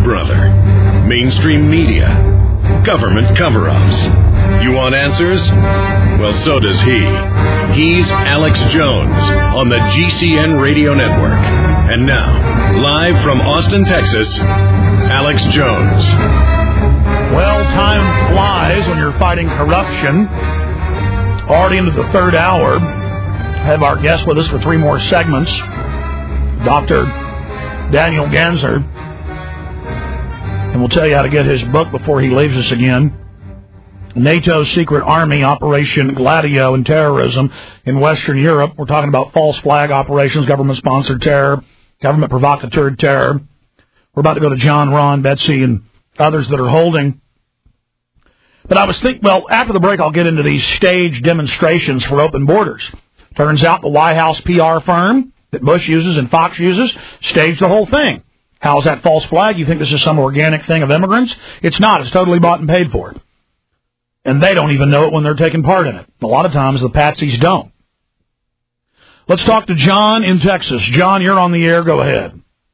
brother? Mainstream media? Government cover-ups? You want answers? Well, so does he. He's Alex Jones on the GCN Radio Network. And now, live from Austin, Texas, Alex Jones. Well, time flies when you're fighting corruption. Already into the third hour. I have our guest with us for 3 more segments, Dr. Daniel Ganser. And we'll tell you how to get his book before he leaves us again. NATO's secret army, Operation Gladio, and terrorism in Western Europe. We're talking about false flag operations, government-sponsored terror, government provocateur terror. We're about to go to John, Ron, Betsy, and others that are holding. But I was thinking, well, after the break, I'll get into these staged demonstrations for open borders. Turns out the White House PR firm that Bush uses and Fox uses staged the whole thing. How's that false flag? You think this is some organic thing of immigrants? It's not. It's totally bought and paid for. And they don't even know it when they're taking part in it. A lot of times the patsies don't. Let's talk to John in Texas. John, you're on the air. Go ahead.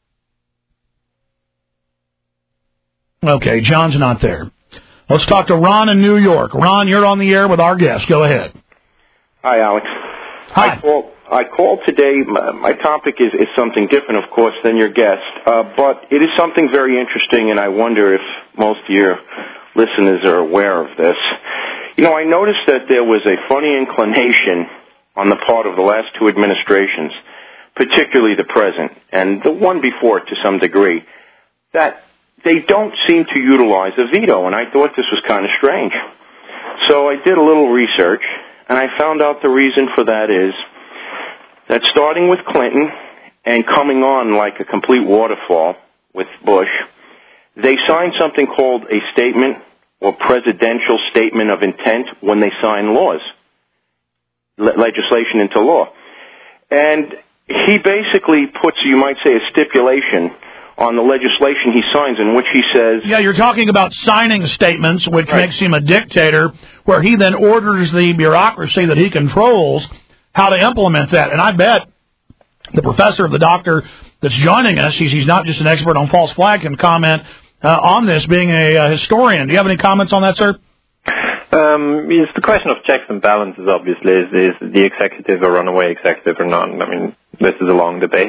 Okay, John's not there. Let's talk to Ron in New York. Ron, you're on the air with our guest. Go ahead. Hi, Alex. Hi. I called today. My topic is something different, of course, than your guest, but it is something very interesting, and I wonder if most of your listeners are aware of this. You know, I noticed that there was a funny inclination on the part of the last 2 administrations, particularly the present, and the one before to some degree, that they don't seem to utilize a veto, and I thought this was kind of strange. So I did a little research, and I found out the reason for that is that starting with Clinton and coming on like a complete waterfall with Bush, they signed something called a statement or presidential statement of intent when they sign laws, legislation into law. And he basically puts, you might say, a stipulation on the legislation he signs in which he says... Yeah, you're talking about signing statements, which right. makes him a dictator, where he then orders the bureaucracy that he controls how to implement that. And I bet the professor, the doctor that's joining us, he's not just an expert on false flag, can comment on this, being a historian. Do you have any comments on that, sir? It's the question of checks and balances, obviously. Is the executive a runaway executive or not? I mean, this is a long debate.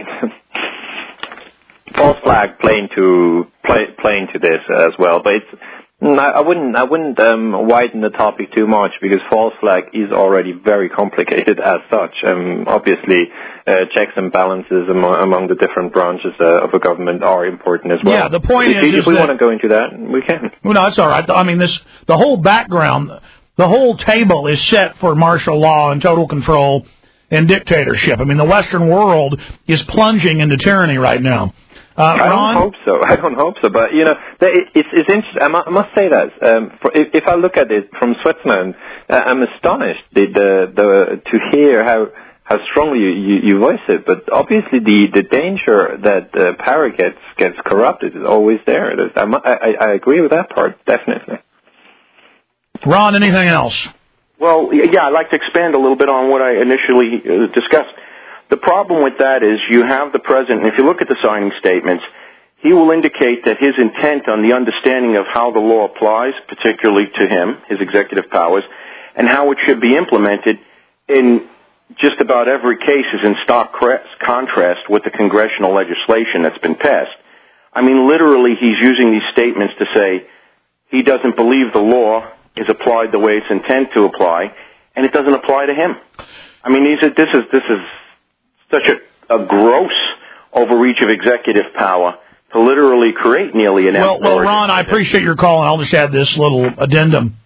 False flag playing to this as well, but I wouldn't widen the topic too much because false flag is already very complicated as such. Obviously, checks and balances among the different branches of a government are important as well. Yeah, the point is if we want to go into that, we can. Well, no, it's all right. I mean, the whole background, the whole table is set for martial law and total control and dictatorship. I mean, the Western world is plunging into tyranny right now. I don't hope so. But, you know, it's interesting. I must say that. If I look at it from Switzerland, I'm astonished to hear how strongly you voice it. But obviously the danger that power gets corrupted is always there. I agree with that part, definitely. Ron, anything else? Well, yeah, I'd like to expand a little bit on what I initially discussed. The problem with that is you have the president, and if you look at the signing statements, he will indicate that his intent on the understanding of how the law applies, particularly to him, his executive powers, and how it should be implemented in just about every case is in stark contrast with the congressional legislation that's been passed. I mean, literally, he's using these statements to say he doesn't believe the law is applied the way it's intended to apply, and it doesn't apply to him. I mean, this is such a gross overreach of executive power to literally create nearly an empire. Well, Ron, I appreciate your call, and I'll just add this little addendum.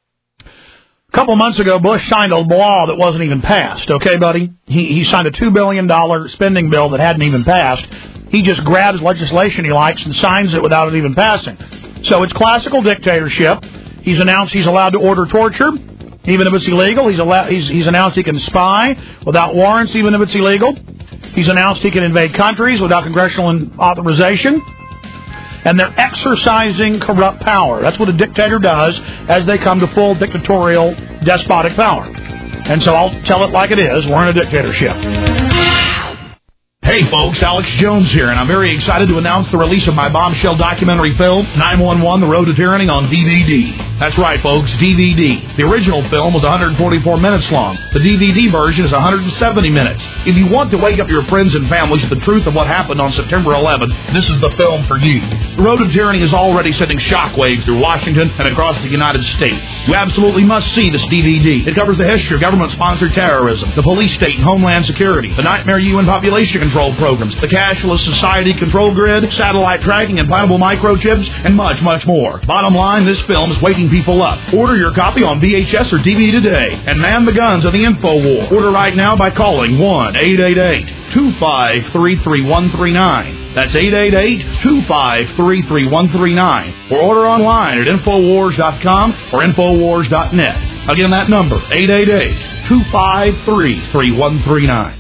A couple of months ago, Bush signed a law that wasn't even passed, okay, buddy? He signed a $2 billion spending bill that hadn't even passed. He just grabs legislation he likes and signs it without it even passing. So it's classical dictatorship. He's announced he's allowed to order torture, even if it's illegal. He's announced he can spy without warrants, even if it's illegal. He's announced he can invade countries without congressional authorization. And they're exercising corrupt power. That's what a dictator does as they come to full dictatorial, despotic power. And so I'll tell it like it is. We're in a dictatorship. Hey folks, Alex Jones here, and I'm very excited to announce the release of my bombshell documentary film, 911: The Road to Tyranny, on DVD. That's right, folks, DVD. The original film was 144 minutes long. The DVD version is 170 minutes. If you want to wake up your friends and families to the truth of what happened on September 11th, this is the film for you. The Road to Tyranny is already sending shockwaves through Washington and across the United States. You absolutely must see this DVD. It covers the history of government-sponsored terrorism, the police state and homeland security, the nightmare UN population control programs, the cashless society control grid, satellite tracking, implantable microchips, and much, much more. Bottom line, this film is waking people up. Order your copy on VHS or DVD today and man the guns of the info war. Order right now by calling 1-888-253-3139. That's 888-253-3139. Or order online at Infowars.com or Infowars.net. Again, that number, 888-253-3139.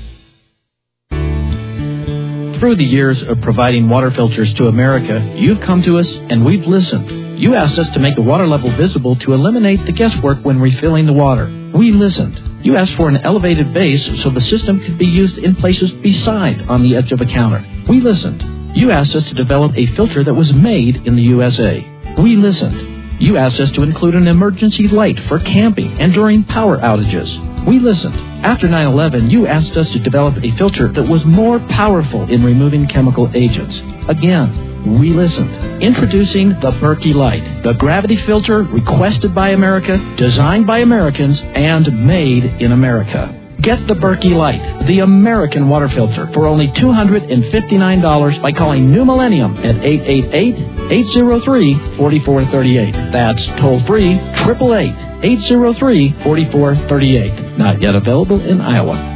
Through the years of providing water filters to America, you've come to us and we've listened. You asked us to make the water level visible to eliminate the guesswork when refilling the water. We listened. You asked for an elevated base so the system could be used in places beside on the edge of a counter. We listened. You asked us to develop a filter that was made in the USA. We listened. You asked us to include an emergency light for camping and during power outages. We listened. After 9/11, you asked us to develop a filter that was more powerful in removing chemical agents. Again, we listened. Introducing the Berkey Light, the gravity filter requested by America, designed by Americans, and made in America. Get the Berkey Light, the American water filter, for only $259 by calling New Millennium at 888-803-4438. That's toll-free, 888-803-4438. Not yet available in Iowa.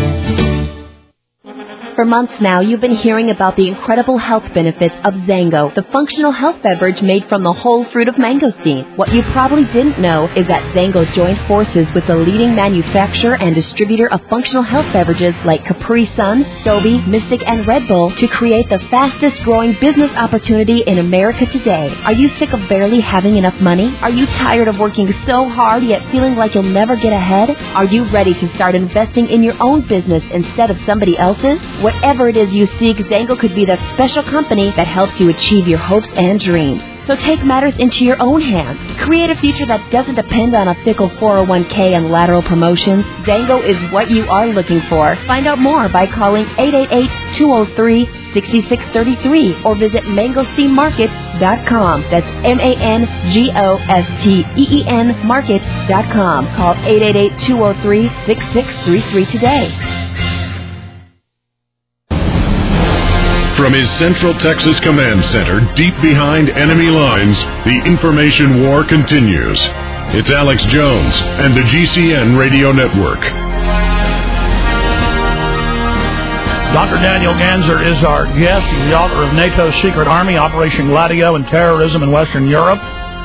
For months now, you've been hearing about the incredible health benefits of Zango, the functional health beverage made from the whole fruit of mangosteen. What you probably didn't know is that Zango joined forces with the leading manufacturer and distributor of functional health beverages like Capri Sun, Sobe, Mystic, and Red Bull to create the fastest growing business opportunity in America today. Are you sick of barely having enough money? Are you tired of working so hard yet feeling like you'll never get ahead? Are you ready to start investing in your own business instead of somebody else's? Whatever it is you seek, Zango could be the special company that helps you achieve your hopes and dreams. So take matters into your own hands. Create a future that doesn't depend on a fickle 401k and lateral promotions. Zango is what you are looking for. Find out more by calling 888-203-6633 or visit mangosteenmarket.com. That's MANGOSTEEN market.com. Call 888-203-6633 today. From his Central Texas Command Center, deep behind enemy lines, the information war continues. It's Alex Jones and the GCN Radio Network. Dr. Daniel Ganser is our guest. He's the author of NATO's Secret Army, Operation Gladio, and Terrorism in Western Europe.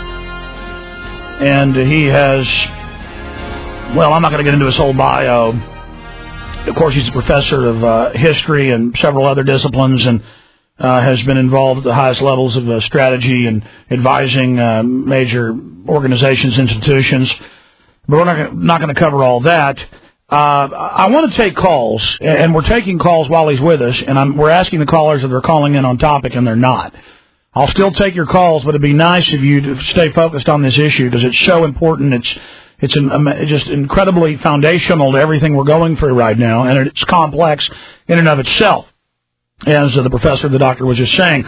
And he has, well, I'm not going to get into his whole bio. Of course, he's a professor of history and several other disciplines, and has been involved at the highest levels of strategy and advising major organizations, institutions. But we're not going to cover all that. I want to take calls, and we're taking calls while he's with us, and we're asking the callers if they're calling in on topic, and they're not. I'll still take your calls, but it'd be nice of you to stay focused on this issue because it's so important. It's just incredibly foundational to everything we're going through right now, and it's complex in and of itself, as the professor, the doctor, was just saying.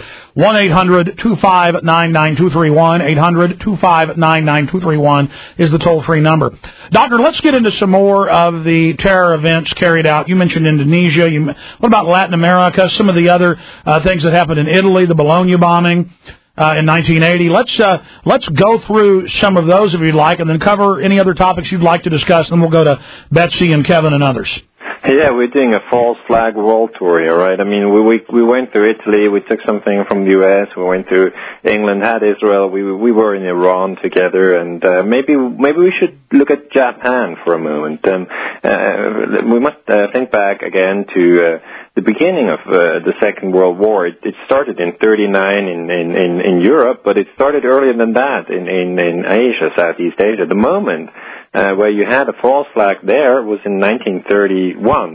1-800-259-9231, 800-259-9231 is the toll-free number. Doctor, let's get into some more of the terror events carried out. You mentioned Indonesia. What about Latin America, some of the other things that happened in Italy, the Bologna bombing in 1980. Let's go through some of those if you'd like, and then cover any other topics you'd like to discuss, and then we'll go to Betsy and Kevin and others. Yeah, we're doing a false flag world tour here, right? I mean, we went to Italy, we took something from the U.S., we went to England, had Israel, we were in Iran together, and maybe we should look at Japan for a moment. We must think back again to the beginning of the Second World War. It started in 1939 in Europe, but it started earlier than that in Asia, Southeast Asia. The moment where you had a false flag there was in 1931,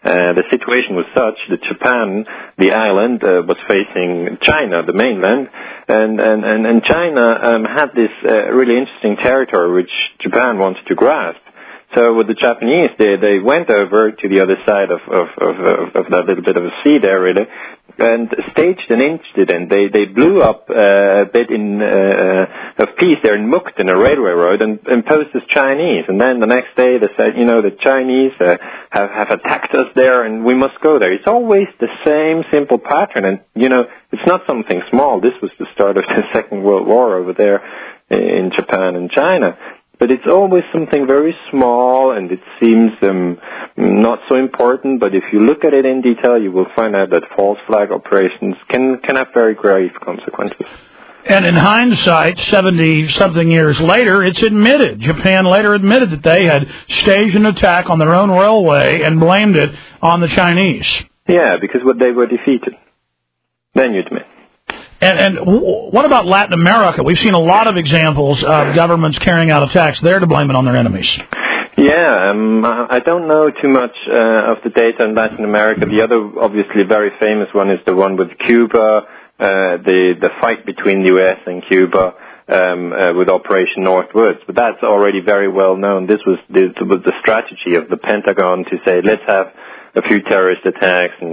The situation was such that Japan, the island, was facing China, the mainland, and China had this really interesting territory which Japan wanted to grasp. So with the Japanese, they went over to the other side of that little bit of a sea there, really, and staged an incident. They blew up a bit of peace there in Mukden, a railway road, and posed as Chinese. And then the next day they said, the Chinese have attacked us there, and we must go there. It's always the same simple pattern, and it's not something small. This was the start of the Second World War over there in Japan and China. But it's always something very small, and it seems not so important. But if you look at it in detail, you will find out that false flag operations can have very grave consequences. And in hindsight, 70-something years later, it's admitted. Japan later admitted that they had staged an attack on their own railway and blamed it on the Chinese. Yeah, because they were defeated. Then you admit. And what about Latin America? We've seen a lot of examples of governments carrying out attacks there to blame it on their enemies. Yeah, I don't know too much of the data in Latin America. The other, obviously, very famous one is the one with Cuba, the fight between the U.S. and Cuba with Operation Northwoods. But that's already very well known. This was the strategy of the Pentagon to say, let's have a few terrorist attacks and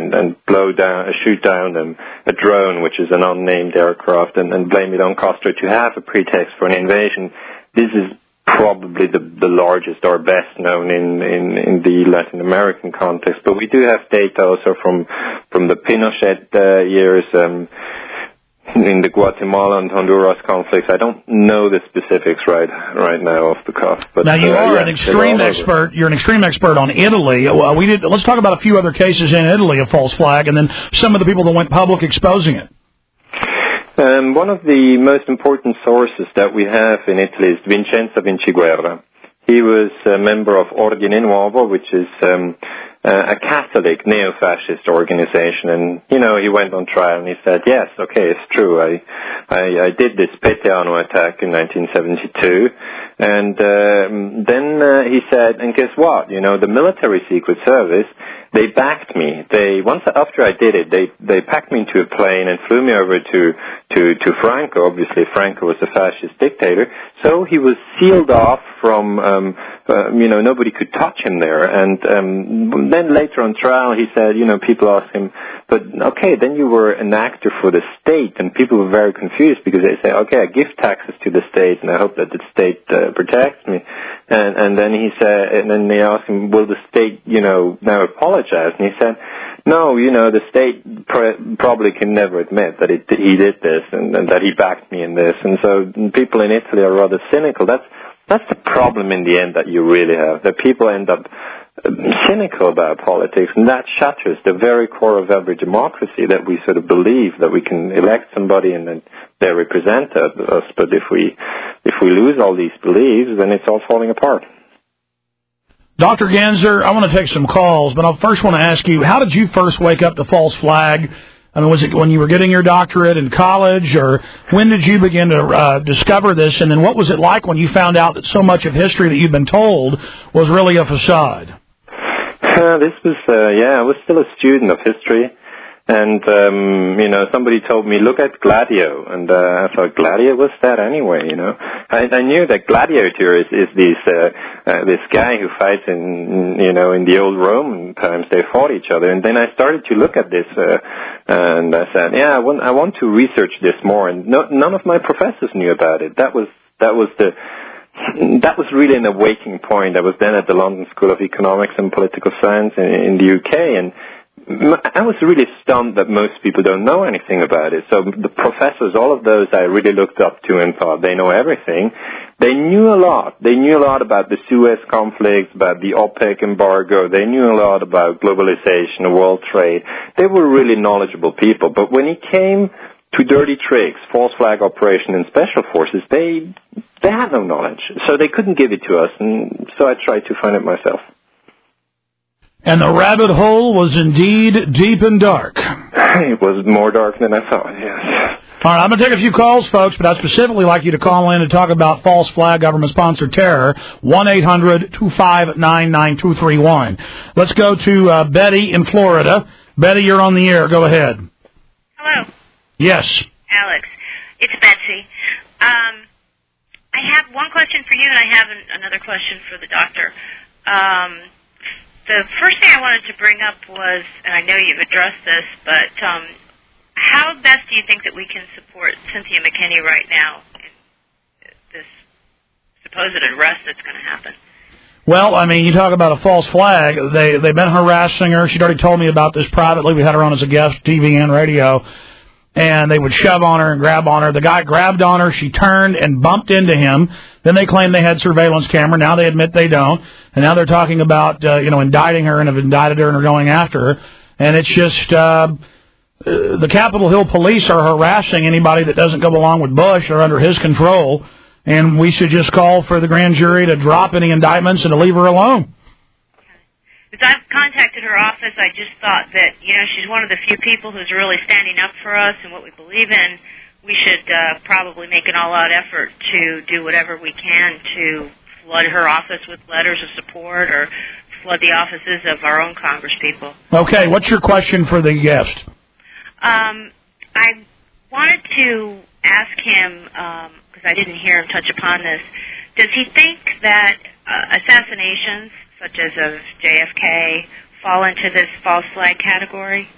shoot down a drone, which is an unnamed aircraft, and blame it on Castro to have a pretext for an invasion. This is probably the largest or best known in the Latin American context. But we do have data also from the Pinochet years, in the Guatemala and Honduras conflicts. I don't know the specifics right now off the cuff. But now you are an extreme expert. You're an extreme expert on Italy. Let's talk about a few other cases in Italy of false flag, and then some of the people that went public exposing it. One of the most important sources that we have in Italy is Vincenzo Vinciguerra. He was a member of Ordine Nuovo, which is a Catholic neo-fascist organization, and he went on trial and he said, yes, okay, it's true, I did this Peteano attack in 1972, and then he said, and guess what, the military secret service, they backed me. After I did it, they packed me into a plane and flew me over to Franco. Obviously, Franco was a fascist dictator, so he was sealed off from, nobody could touch him there. And then later on trial, he said, people asked him, but okay, then you were an actor for the state, and people were very confused because they say, okay, I give taxes to the state, and I hope that the state protects me. And then he said, and then they asked him, will the state, now apologize? And he said, no, the state probably can never admit that he did this and that he backed me in this. And so people in Italy are rather cynical. That's the problem in the end that you really have, that people end up cynical about politics, and that shatters the very core of every democracy, that we sort of believe that we can elect somebody and then they represent us. But if we lose all these beliefs, then it's all falling apart. Dr. Ganser, I want to take some calls, but I first want to ask you, how did you first wake up to false flag? I mean, was it when you were getting your doctorate in college, or when did you begin to discover this? And then what was it like when you found out that so much of history that you've been told was really a facade? I was still a student of history. And, somebody told me, look at Gladio. And I thought, Gladio, what's that anyway, I knew that gladiator is this guy who fights in the old Roman times. They fought each other. And then I started to look at this, and I said, I want to research this more. And none of my professors knew about it. That was really an awakening point. I was then at the London School of Economics and Political Science in the UK, and I was really stunned that most people don't know anything about it. So the professors, all of those I really looked up to and thought they know everything. They knew a lot. They knew a lot about the Suez conflict, about the OPEC embargo. They knew a lot about globalization, world trade. They were really knowledgeable people. But when it came to dirty tricks, false flag operation and special forces, they had no knowledge. So they couldn't give it to us, and so I tried to find it myself. And the rabbit hole was indeed deep and dark. It was more dark than I thought, yes. All right, I'm going to take a few calls, folks, but I'd specifically like you to call in and talk about false flag government-sponsored terror, 1-800-259-9231. Let's go to Betty in Florida. Betty, you're on the air. Go ahead. Hello. Yes. Alex, it's Betsy. I have one question for you, and I have another question for the doctor. The first thing I wanted to bring up was, and I know you've addressed this, but how best do you think that we can support Cynthia McKinney right now in this supposed arrest that's going to happen? Well, I mean, you talk about a false flag. They've been harassing her. She'd already told me about this privately. We had her on as a guest, TV and radio. And they would shove on her and grab on her. The guy grabbed on her. She turned and bumped into him. Then they claimed they had surveillance camera. Now they admit they don't. And now they're talking about, indicting her and have indicted her and are going after her. And it's just, the Capitol Hill police are harassing anybody that doesn't go along with Bush or under his control. And we should just call for the grand jury to drop any indictments and to leave her alone. Because I've contacted her office, I just thought that, she's one of the few people who's really standing up for us and what we believe in. We should probably make an all-out effort to do whatever we can to flood her office with letters of support or flood the offices of our own congresspeople. Okay, what's your question for the guest? I wanted to ask him, because I didn't hear him touch upon this, does he think that assassinations such as of JFK, fall into this false flag category?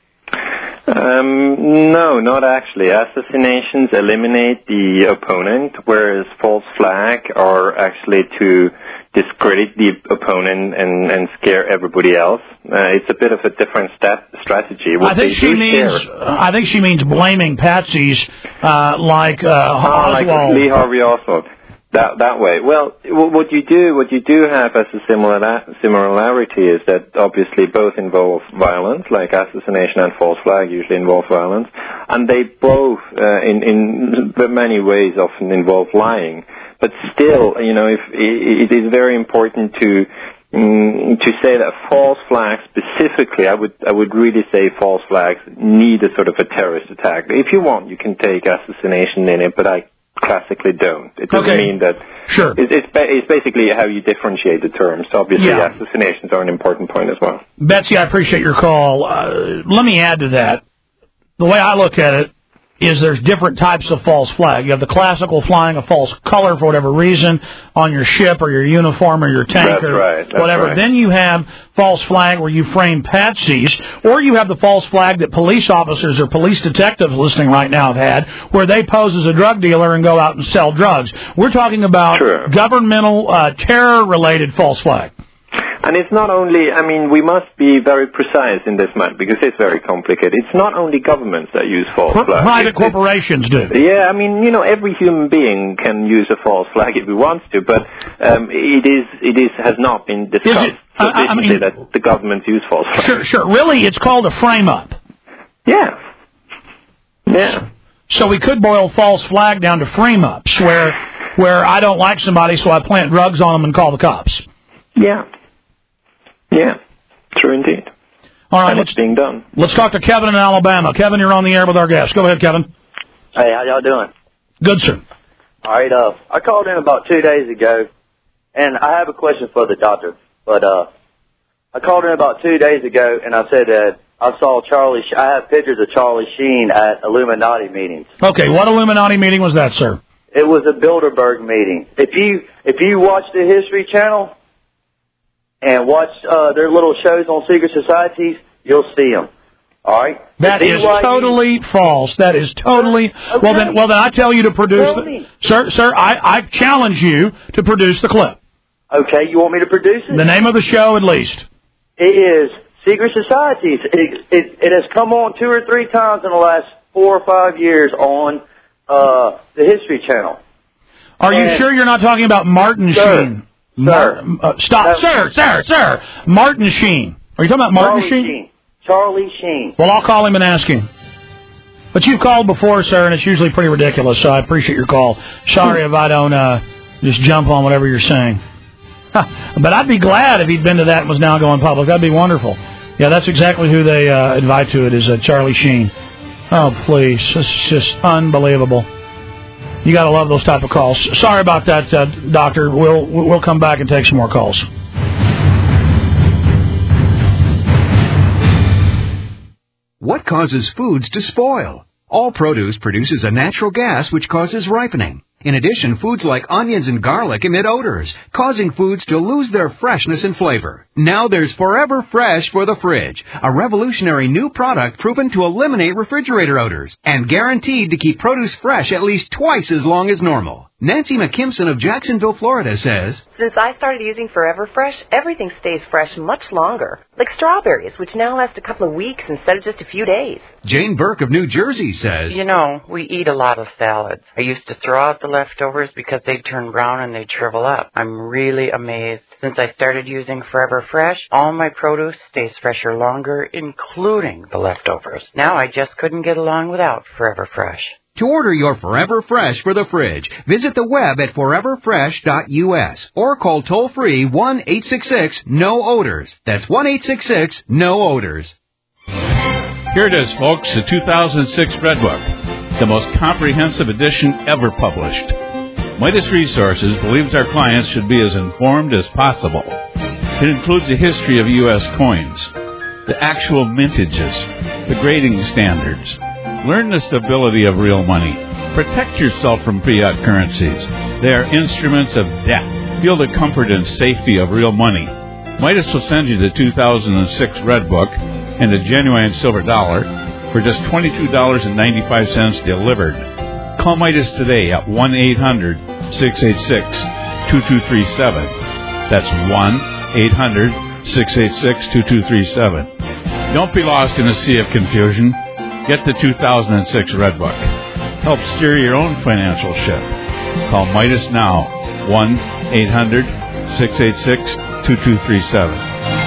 No, not actually. Assassinations eliminate the opponent, whereas false flag are actually to discredit the opponent and scare everybody else. It's a bit of a different strategy. I think she means blaming patsies like Oswald. Like Lee Harvey Oswald. That way. Well, what you do have as a similarity is that obviously both involve violence, like assassination and false flag usually involve violence, and they both, in many ways, often involve lying. But still, if it is very important to say that false flags specifically, I would really say false flags need a sort of a terrorist attack. If you want, you can take assassination in it, but I classically don't. It doesn't mean that. Sure. It's basically how you differentiate the terms. Obviously, assassinations are an important point as well. Betsy, I appreciate your call. Let me add to that. The way I look at it is there's different types of false flag. You have the classical flying a false color for whatever reason on your ship or your uniform or your tank whatever. Right. Then you have false flag where you frame patsies, or you have the false flag that police officers or police detectives listening right now have had, where they pose as a drug dealer and go out and sell drugs. We're talking about governmental terror-related false flag. And it's not only, we must be very precise in this matter because it's very complicated. It's not only governments that use false flags. Private corporations do. Yeah, every human being can use a false flag if he wants to, but it has not been discussed sufficiently that the governments use false flags. Sure. Really, it's called a frame-up. Yeah. So we could boil false flag down to frame-ups, where I don't like somebody, so I plant drugs on them and call the cops. Yeah, true indeed. All right, and it's being done. Let's talk to Kevin in Alabama. Kevin, you're on the air with our guest. Go ahead, Kevin. Hey, how y'all doing? Good, sir. All right, I called in about 2 days ago, and I have a question for the doctor. But I called in about 2 days ago, and I said that I saw I have pictures of Charlie Sheen at Illuminati meetings. Okay, what Illuminati meeting was that, sir? It was a Bilderberg meeting. If you watch the History Channel and watch their little shows on secret societies, you'll see them. All right? That is totally false. That is totally... Okay. Well, then I tell you to produce... Sir, I challenge you to produce the clip. Okay, you want me to produce it? The name of the show, at least. It is Secret Societies. It has come on 2 or 3 times in the last 4 or 5 years on the History Channel. Are you sure you're not talking about Martin Sheen? Stop. Sir. Martin Sheen. Are you talking about Martin Sheen? Charlie Sheen. Well, I'll call him and ask him. But you've called before, sir, and it's usually pretty ridiculous, so I appreciate your call. Sorry if I don't just jump on whatever you're saying. But I'd be glad if he'd been to that and was now going public. That'd be wonderful. Yeah, that's exactly who they invite to it, is Charlie Sheen. Oh, please. This is just unbelievable. You got to love those type of calls. Sorry about that, Doctor. We'll come back and take some more calls. What causes foods to spoil? All produce produces a natural gas which causes ripening. In addition, foods like onions and garlic emit odors, causing foods to lose their freshness and flavor. Now there's Forever Fresh for the fridge, a revolutionary new product proven to eliminate refrigerator odors and guaranteed to keep produce fresh at least twice as long as normal. Nancy McKimson of Jacksonville, Florida says, Since I started using Forever Fresh, everything stays fresh much longer. Like strawberries, which now last a couple of weeks instead of just a few days. Jane Burke of New Jersey says, You know, we eat a lot of salads. I used to throw out the leftovers because they'd turn brown and they'd shrivel up. I'm really amazed. Since I started using Forever Fresh, all my produce stays fresher longer, including the leftovers. Now I just couldn't get along without Forever Fresh. To order your Forever Fresh for the fridge, visit the web at foreverfresh.us or call toll-free 1-866-NO-ODORS. That's 1-866-NO-ODORS. Here it is, folks, the 2006 Red Book, the most comprehensive edition ever published. Midas Resources believes our clients should be as informed as possible. It includes a history of U.S. coins, the actual mintages, the grading standards. Learn the stability of real money. Protect yourself from fiat currencies. They are instruments of debt. Feel the comfort and safety of real money. Midas will send you the 2006 Red Book and a genuine silver dollar for just $22.95 delivered. Call Midas today at 1-800-686-2237. That's 1-800-686-2237. Don't be lost in a sea of confusion. Get the 2006 Red Book. Help steer your own financial ship. Call Midas now, 1-800-686-2237.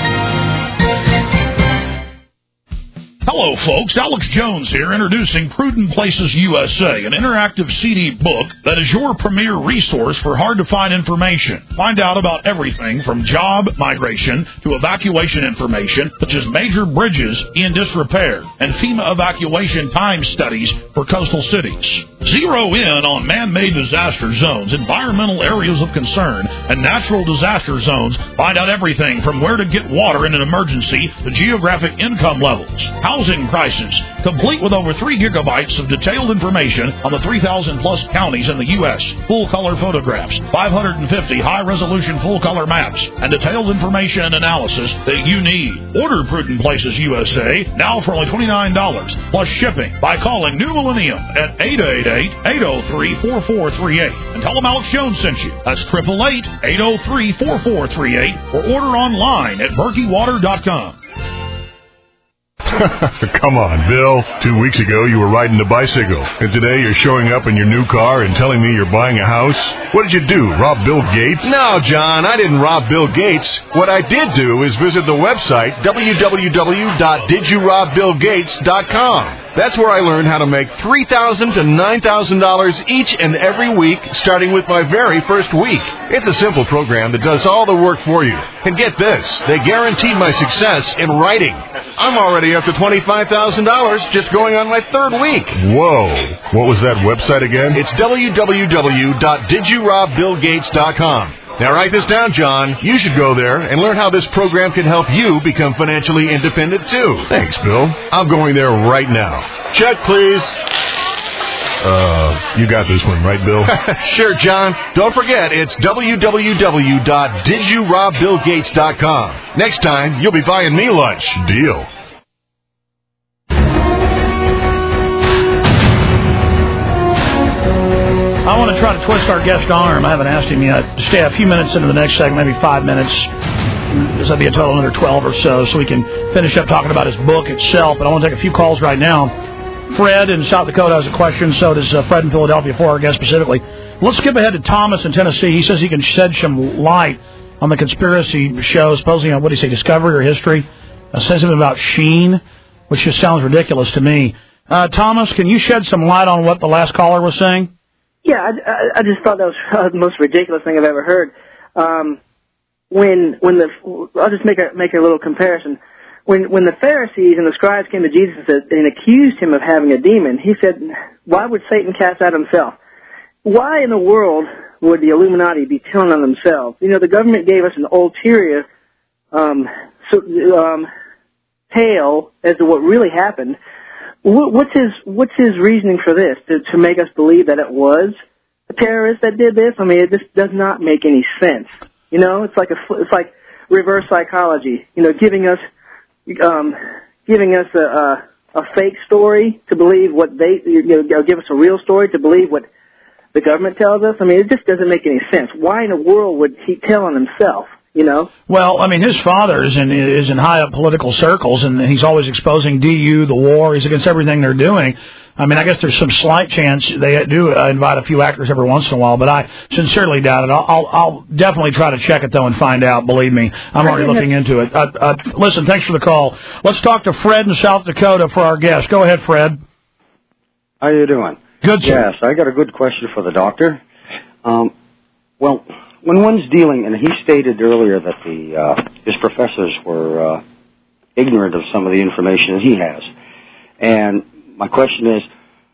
Hello, folks. Alex Jones here, introducing Prudent Places USA, an interactive CD book that is your premier resource for hard-to-find information. Find out about everything from job migration to evacuation information, such as major bridges in disrepair and FEMA evacuation time studies for coastal cities. Zero in on man-made disaster zones, environmental areas of concern, and natural disaster zones. Find out everything from where to get water in an emergency to geographic income levels, housing prices, complete with over 3 gigabytes of detailed information on the 3,000-plus counties in the U.S., full-color photographs, 550 high-resolution full-color maps, and detailed information and analysis that you need. Order Prudent Places USA now for only $29, plus shipping, by calling New Millennium at 888-803-4438. And tell them Alex Jones sent you. That's 888-803-4438, or order online at BerkeyWater.com. Come on, Bill. 2 weeks ago, you were riding a bicycle, and today you're showing up in your new car and telling me you're buying a house? What did you do, rob Bill Gates? No, John, I didn't rob Bill Gates. What I did do is visit the website, www.didyourobBillGates.com. That's where I learned how to make $3,000 to $9,000 each and every week, starting with my very first week. It's a simple program that does all the work for you. And get this, they guaranteed my success in writing. I'm already up to $25,000 just going on my third week. Whoa. What was that website again? It's www.didyourobBillGates.com. Now write this down, John. You should go there and learn how this program can help you become financially independent, too. Thanks, Bill. I'm going there right now. Check, please. You got this one, right, Bill? Sure, John. Don't forget, it's www.didyourobBillGates.com. Next time, you'll be buying me lunch. Deal. I want to try to twist our guest arm. I haven't asked him yet. Stay a few minutes into the next segment, maybe 5 minutes. This will be a total of another 12 or so we can finish up talking about his book itself. But I want to take a few calls right now. Fred in South Dakota has a question. So does Fred in Philadelphia for our guest specifically. Let's skip ahead to Thomas in Tennessee. He says he can shed some light on the conspiracy show, supposedly on, what do you say, Discovery or History? Says something about Sheen, which just sounds ridiculous to me. Thomas, can you shed some light on what the last caller was saying? Yeah, I just thought that was the most ridiculous thing I've ever heard. I'll just make a little comparison. when the Pharisees and the scribes came to Jesus and accused him of having a demon, he said, why would Satan cast out himself? Why in the world would the Illuminati be telling on themselves? You know, the government gave us an ulterior tale as to what really happened. What's his reasoning for this? To make us believe that it was a terrorist that did this? I mean, it just does not make any sense. You know, it's like reverse psychology. You know, giving us a fake story to believe what give us a real story to believe what the government tells us. I mean, it just doesn't make any sense. Why in the world would he tell on himself? You know? Well, I mean, his father is in high up political circles, and he's always exposing DU, the war. He's against everything they're doing. I mean, I guess there's some slight chance they do invite a few actors every once in a while, but I sincerely doubt it. I'll definitely try to check it, though, and find out. Believe me, I'm already looking into it. Listen, thanks for the call. Let's talk to Fred in South Dakota for our guest. Go ahead, Fred. How you doing? Good, sir. Yes, I got a good question for the doctor. Well, when one's dealing, and he stated earlier that his professors were ignorant of some of the information that he has, and my question is,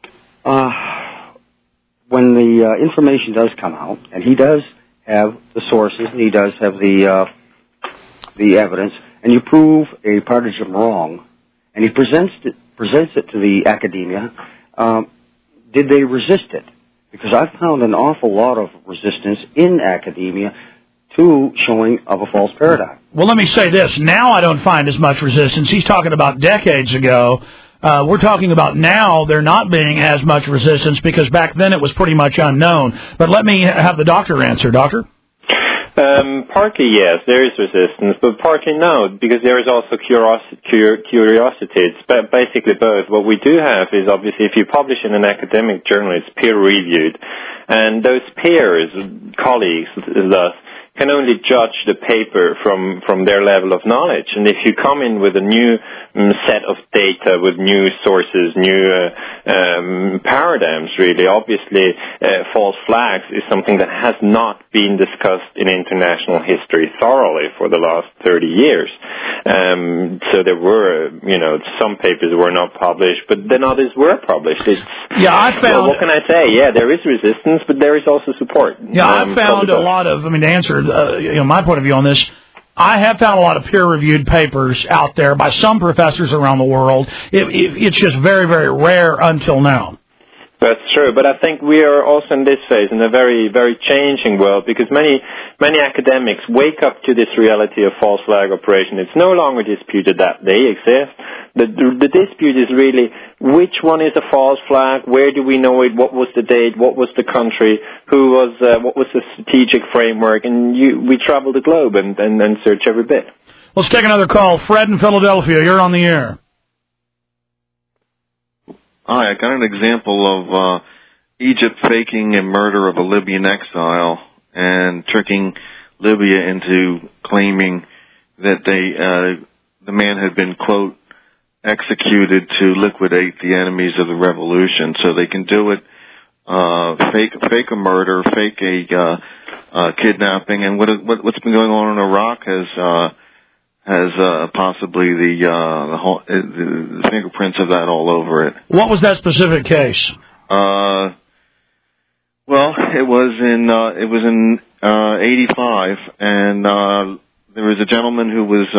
when the information does come out, and he does have the sources, and he does have the evidence, and you prove a partisan wrong, and he presents it to the academia, did they resist it? Because I've found an awful lot of resistance in academia to showing of a false paradigm. Well, let me say this. Now I don't find as much resistance. He's talking about decades ago. We're talking about now there not being as much resistance because back then it was pretty much unknown. But let me have the doctor answer. Doctor? Partly, yes, there is resistance, but partly no, because there is also curiosity. It's basically both. What we do have is, obviously, if you publish in an academic journal, it's peer-reviewed, and those peers, colleagues, thus, can only judge the paper from their level of knowledge. And if you come in with a new set of data, with new sources, new paradigms, really, obviously false flags is something that has not been discussed in international history thoroughly for the last 30 years. So there were, some papers were not published, but then others were published. I found... Well, what can I say? Yeah, there is resistance, but there is also support. Yeah, I found a lot of, to answer my point of view on this, I have found a lot of peer-reviewed papers out there by some professors around the world. It's just very, very rare until now. That's true, but I think we are also in this phase in a very, very changing world because many academics wake up to this reality of false flag operation. It's no longer disputed that they exist. The dispute is really which one is a false flag, where do we know it, what was the date, what was the country, what was the strategic framework, and we travel the globe and search every bit. Let's take another call. Fred in Philadelphia, you're on the air. Hi, I got an example of Egypt faking a murder of a Libyan exile and tricking Libya into claiming that the man had been, quote, executed to liquidate the enemies of the revolution. So they can do it, fake a murder, fake a kidnapping, and what's been going on in Iraq has possibly the fingerprints of that all over it. What was that specific case? Well, it was in 85, and there was a gentleman who was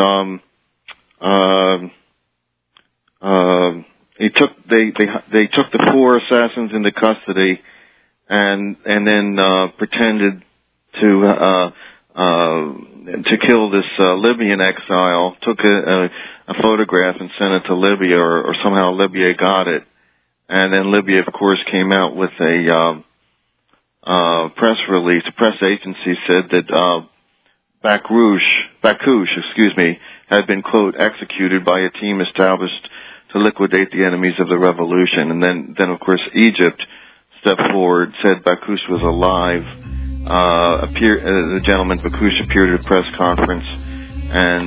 they took the 4 assassins into custody, and then pretended to kill this Libyan exile, took a photograph and sent it to Libya, or somehow Libya got it. And then Libya, of course, came out with a press release. The press agency said that Bakouche, had been, quote, executed by a team established to liquidate the enemies of the revolution. And then of course, Egypt stepped forward, said Bakouche was alive. The gentleman Bakouche appeared at a press conference,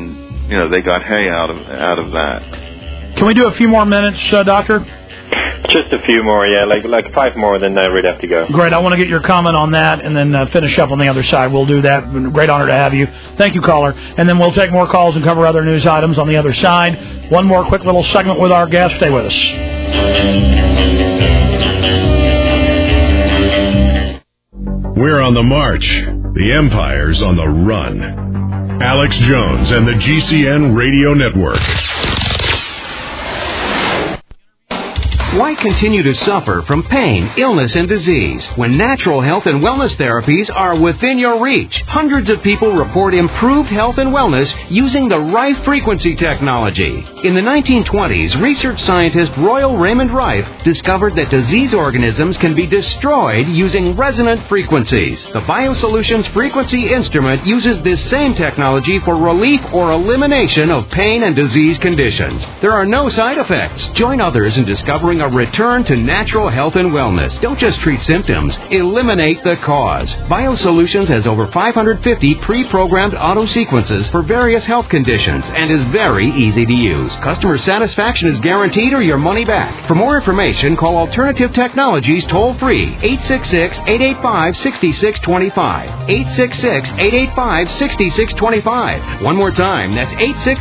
and they got hay out of that. Can we do a few more minutes, Doctor? Just a few more, yeah, like 5 more, then I really have to go. Great. I want to get your comment on that and then finish up on the other side. We'll do that. Great honor to have you. Thank you, caller. And then we'll take more calls and cover other news items on the other side. One more quick little segment with our guest. Stay with us. We're on the march. The Empire's on the run. Alex Jones and the GCN Radio Network. Why continue to suffer from pain, illness, and disease when natural health and wellness therapies are within your reach? Hundreds of people report improved health and wellness using the Rife frequency technology. In the 1920s, research scientist Royal Raymond Rife discovered that disease organisms can be destroyed using resonant frequencies. The BioSolutions frequency instrument uses this same technology for relief or elimination of pain and disease conditions. There are no side effects. Join others in discovering a return to natural health and wellness. Don't just treat symptoms. Eliminate the cause. BioSolutions has over 550 pre-programmed auto sequences for various health conditions and is very easy to use. Customer satisfaction is guaranteed or your money back. For more information, call Alternative Technologies toll-free 866-885-6625. 866-885-6625. One more time, that's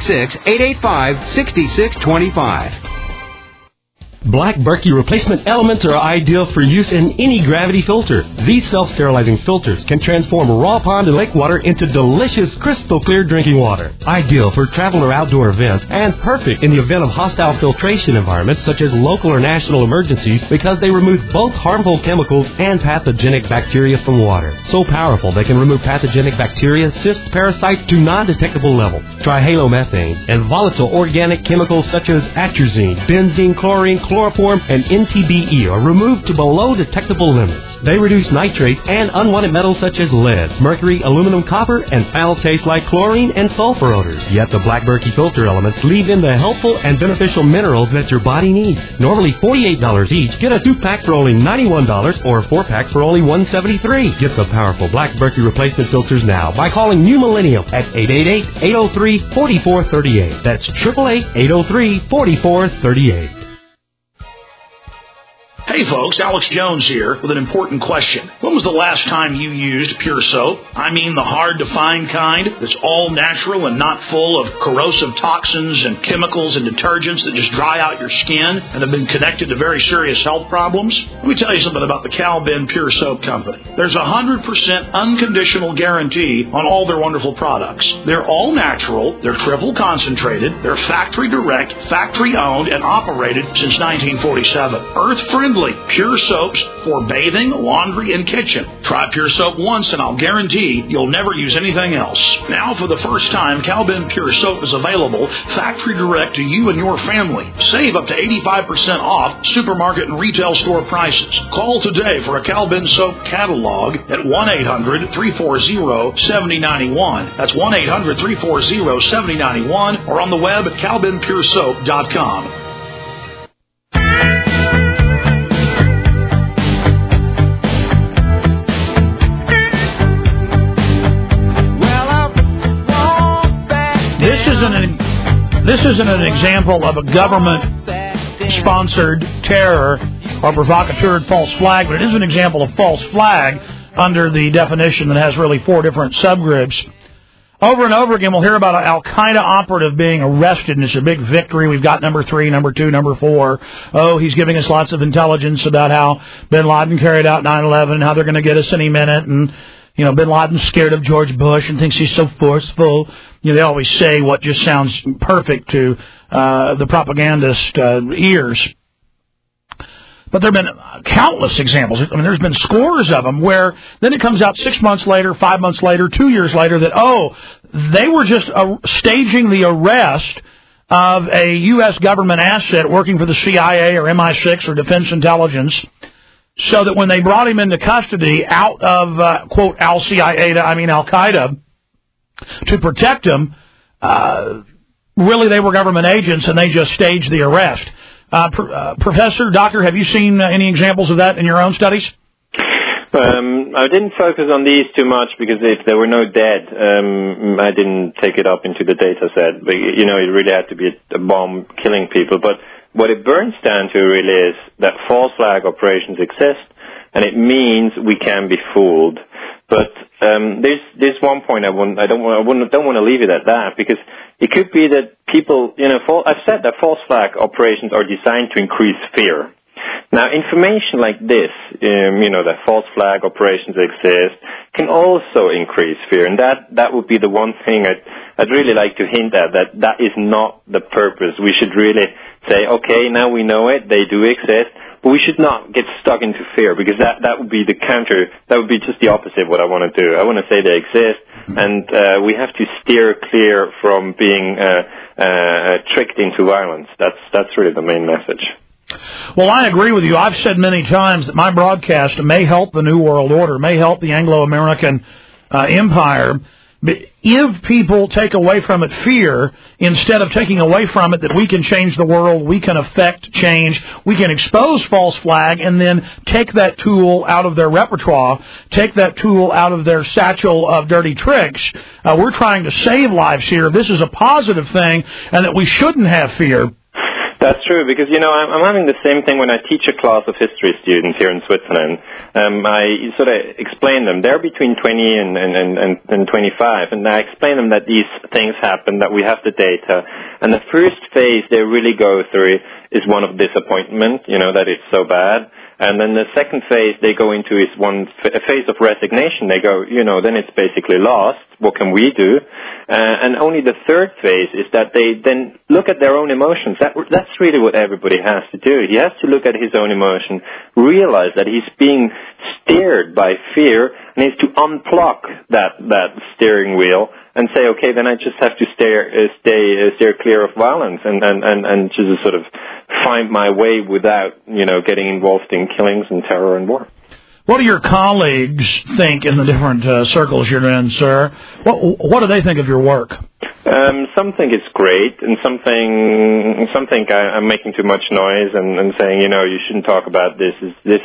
866-885-6625. Black Berkey replacement elements are ideal for use in any gravity filter. These self-sterilizing filters can transform raw pond and lake water into delicious, crystal clear drinking water. Ideal for travel or outdoor events, and perfect in the event of hostile filtration environments such as local or national emergencies because they remove both harmful chemicals and pathogenic bacteria from water. So powerful they can remove pathogenic bacteria, cysts, parasites to non-detectable levels. Trihalomethanes and volatile organic chemicals such as atrazine, benzene, chlorine, chloroform, and NTBE are removed to below detectable limits. They reduce nitrates and unwanted metals such as lead, mercury, aluminum, copper, and foul taste like chlorine and sulfur odors. Yet the Black Berkey filter elements leave in the helpful and beneficial minerals that your body needs. Normally $48 each, get a 2-pack for only $91 or a 4-pack for only $173. Get the powerful Black Berkey replacement filters now by calling New Millennium at 888-803-4438. That's 888-803-4438. Hey folks, Alex Jones here with an important question. When was the last time you used Pure Soap? I mean the hard-to-find kind that's all natural and not full of corrosive toxins and chemicals and detergents that just dry out your skin and have been connected to very serious health problems. Let me tell you something about the Cal-Ben Pure Soap Company. There's a 100% unconditional guarantee on all their wonderful products. They're all natural, they're triple concentrated, they're factory direct, factory owned, and operated since 1947. Earth-friendly pure soaps for bathing, laundry, and kitchen. Try Pure Soap once and I'll guarantee you'll never use anything else. Now, for the first time, Cal-Ben Pure Soap is available factory direct to you and your family. Save up to 85% off supermarket and retail store prices. Call today for a Cal-Ben Soap catalog at 1-800-340-7091. That's 1-800-340-7091 or on the web at calbenpuresoap.com. This isn't an example of a government-sponsored terror or provocateur false flag, but it is an example of false flag under the definition that has really 4 different subgroups. Over and over again, we'll hear about an Al-Qaeda operative being arrested, and it's a big victory. We've got number 3, number 2, number 4. Oh, he's giving us lots of intelligence about how bin Laden carried out 9/11 and how they're going to get us any minute, and you know, bin Laden's scared of George Bush and thinks he's so forceful. You know, they always say what just sounds perfect to the propagandist ears. But there have been countless examples. I mean, there's been scores of them where then it comes out 6 months later, 5 months later, 2 years later that, oh, they were just staging the arrest of a U.S. government asset working for the CIA or MI6 or Defense Intelligence, so that when they brought him into custody out of, quote, Al-Qaeda, to protect him, really they were government agents and they just staged the arrest. Professor, Doctor, have you seen any examples of that in your own studies? I didn't focus on these too much because if there were no dead, I didn't take it up into the data set. But, you know, it really had to be a bomb killing people. But what it burns down to really is that false flag operations exist, and it means we can be fooled. But there's one point I don't want to leave it at that, because it could be that people, I've said that false flag operations are designed to increase fear. Now, information like this, that false flag operations exist, can also increase fear, and that would be the one thing I'd really like to hint at, that is not the purpose. We should really say, okay, now we know it, they do exist, but we should not get stuck into fear, because that would be that would be just the opposite of what I want to do. I want to say they exist, and we have to steer clear from being tricked into violence. That's really the main message. Well, I agree with you. I've said many times that my broadcast may help the New World Order, may help the Anglo-American empire, if people take away from it fear, instead of taking away from it that we can change the world, we can affect change, we can expose false flag, and then take that tool out of their repertoire, take that tool out of their satchel of dirty tricks. We're trying to save lives here. This is a positive thing, and that we shouldn't have fear. That's true, because, I'm having the same thing when I teach a class of history students here in Switzerland. I sort of explain them. They're between 20 and 25, and I explain them that these things happen, that we have the data. And the first phase they really go through is one of disappointment, that it's so bad. And then the second phase they go into is a phase of resignation. They go, then it's basically lost. What can we do? And only the third phase is that they then look at their own emotions. That's really what everybody has to do. He has to look at his own emotion, realize that he's being steered by fear, and he has to unplug that steering wheel and say, okay, then I just have to steer clear of violence and just sort of find my way without, getting involved in killings and terror and war. What do your colleagues think in the different circles you're in, sir? What do they think of your work? Some think it's great, and some think I'm making too much noise and saying, you shouldn't talk about this. This